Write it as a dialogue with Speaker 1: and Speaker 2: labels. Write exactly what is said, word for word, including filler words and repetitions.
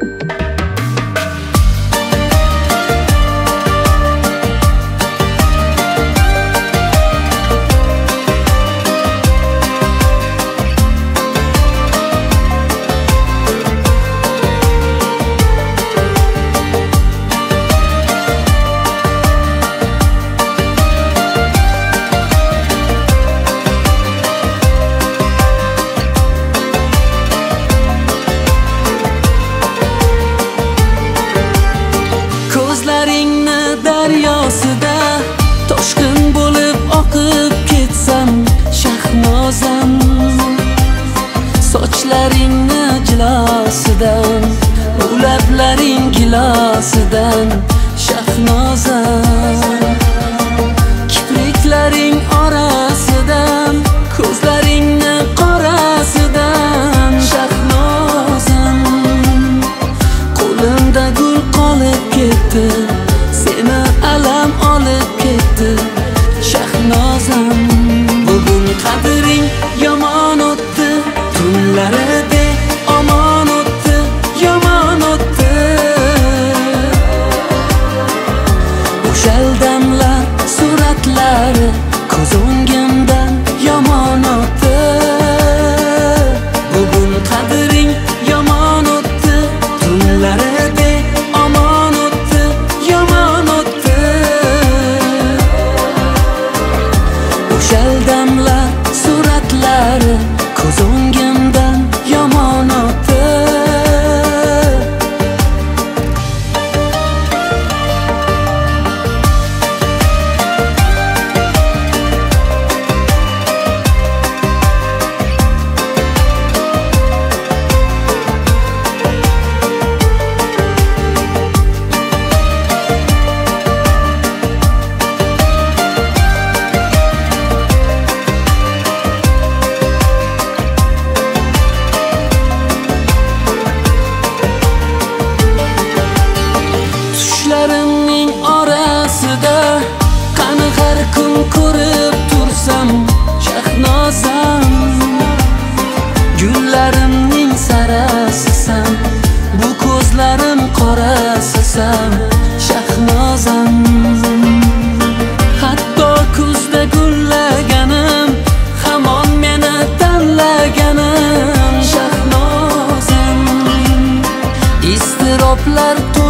Speaker 1: Ko'zlaringni daryosida toshqin bo'lib oqib ketsam shahnozam, sochlaringni jilosidan, u lablaring gilosidan shahnozam, kipriklaring orasidan, ko'zlaringni qorasidan shahnozam, qo'limda gul qolib ketdi, seni alam olib ketdi shahnozam. Bugun qadring yomon o'tdi, tunlarida omon o'tdi, yomon o'tdi. O'sha damlar suratlari ko'z o'ngimdan yomon o'tdi. Bugun qadring yomon o'tdi, tunlarida omon o'tdi, yomon o'tdi. O'sha damlar suratlari ko'z o'ngimdan yomon o'tdi. Tushlarimning orasida qani har kun ko'rib tursam shahnozam, gullarimning sarasisan, bu ko'zlarim qorasisan shahnozam. Hatto kuzda gullaganim, hamon meni tanlaganim shahnozam. Iztiroblar